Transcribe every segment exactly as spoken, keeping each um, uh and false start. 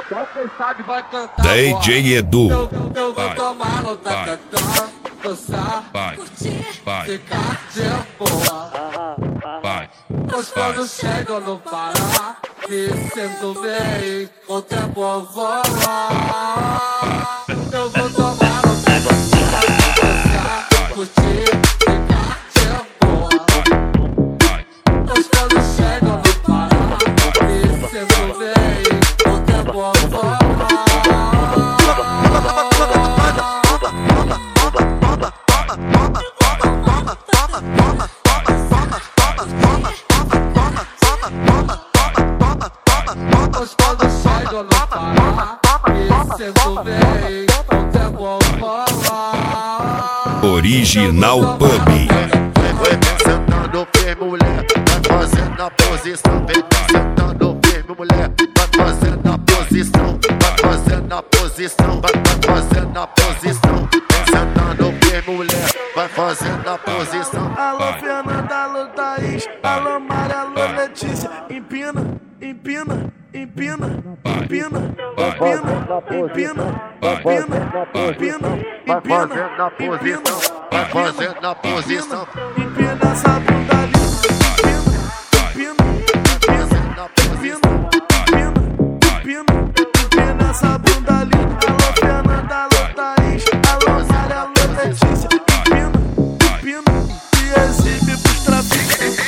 Só quem sabe vai cantar. D J Edu. Eu, eu vou tomar no tacacá, dançar, vai, vai, ficar de boa. vai. Gostoso chega no Pará, me sinto bem, o tempo voa. Eu vou tomar no tacacá, dançar, curtir, ficar de boa. Gostoso chega no Pará, me sinto bem, o tempo voa. Original Pub. Vem sentando firme, mulher, vai fazendo a posição. Vem sentando firme, mulher, vai fazendo a posição. Vai fazendo a posição, vai, vai fazendo a posição. Vem sentando firme, mulher, vai fazendo a posição. Alô Fernanda, alô Thaís, alô Maria, alô Letícia. Empina, empina, empina, empina, empina, empina, empina, empina, Vai fazendo a posição, vai fazendo a posição. empina essa bunda ali. Empina, empina, empina, empina, empina, empina essa bunda ali. Alô Fernanda, alô Thaís, alô Maria, alô Letícia. Empina, empina, e exibe pros traficantes.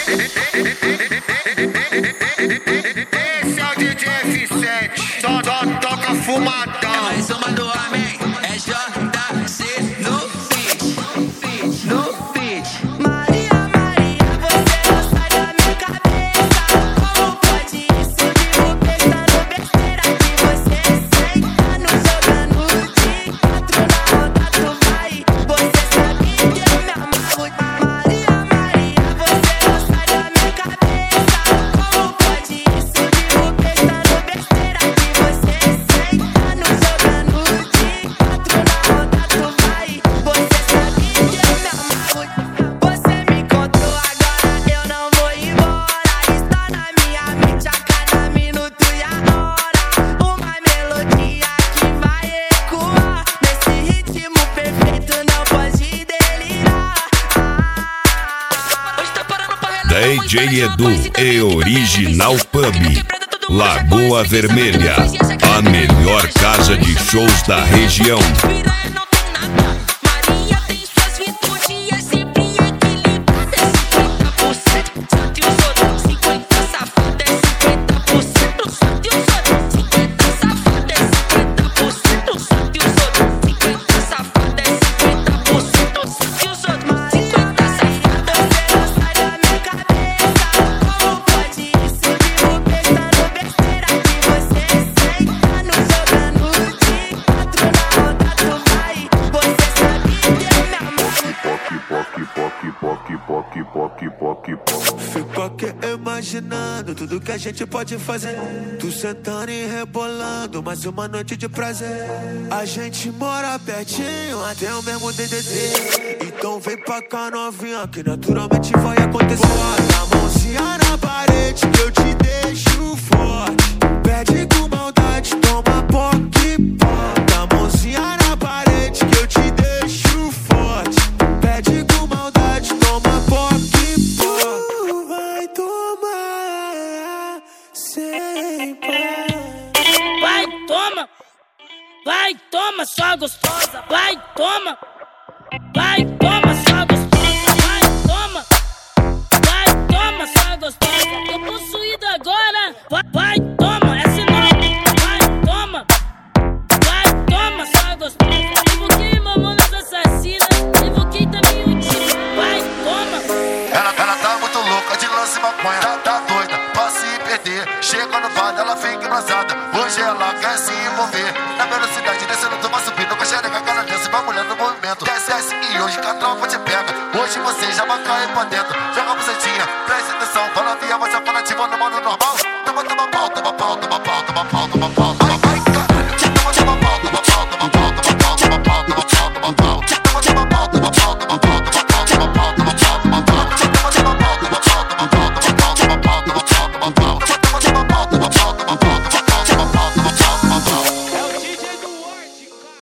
Esse é o D J F sete, só, só toca fumadão. É mais uma do homem, é J C no beat, no beat. Maria, Maria, você não sai da minha cabeça. Como pode isso? Digo pensando besteira que você senta no jogando de quatro na roda tu vai. Você sabe que eu me amarro. Maria, Maria, você não sai da minha cabeça. Como pode isso? Digo pensando besteira que você senta no jogando de quatro na roda tu vai. Você sabe que eu me amarro. Você me contou agora, eu não vou embora. Está na minha mente a cada minuto e a hora. Uma melodia que vai ecoar nesse ritmo perfeito, não pode delirar. Hoje tá parando pra relaxar. D J Edu e Original Pub. Lagoa Vermelha, a melhor casa de shows da região. Não tem nada. Maria tem suas virtudes, é sempre equilibrada. cinquenta por cento santo e os outros cinquenta safada. É cinquenta por cento santo e os outros cinquenta safada. É cinquenta por cento santo e os outros cinquenta safada. É cinquenta por cento santo e os outros cinquenta safada. Você não sai da minha cabeça. Como pode isso? Digo pensando besteira que você senta no jogando de quatro na roda tu vai. Você sabe que eu me amarro. Fico aqui imaginando tudo que a gente pode fazer. Tu sentando e rebolando, mais uma noite de prazer. A gente mora pertinho, até o mesmo D D D. Então vem pra cá novinha, que naturalmente vai acontecer. Bota a mãozinha na parede que eu te deixo forte. Pede com maldade, toma poque. Bota a mãozinha na parede que eu te deixo forte. Pede com maldade, toma poque. Tu vai tomar sem par. Vai, toma! Vai, toma, sua gostosa! Vai, toma! Vai, toma, sua gostosa! Vai, toma! Vai, toma, sua gostosa! Tô possuído agora! Vai, vai, toma, é sinal! Vai, toma! Vai, toma, sua gostosa! Invoquei mamonas assassinas, invoquei também o time! Vai, toma! Ela, ela tá muito louca de lance e maconha. Tá, tá doida pra se perder. Chega no bar, ela vem engrosada. Hoje ela quer se envolver. Na velocidade, descendo de uma subida. Com a xereca, aquela dança, vai mulher no movimento. Desce, desce e hoje que a tropa te pega. Hoje você já vai cair pra dentro. Joga a bucetinha, presta atenção. Fala via, você é fanativa no modo normal. Toma, toma pau, toma pau, toma pau, toma pau, toma pau.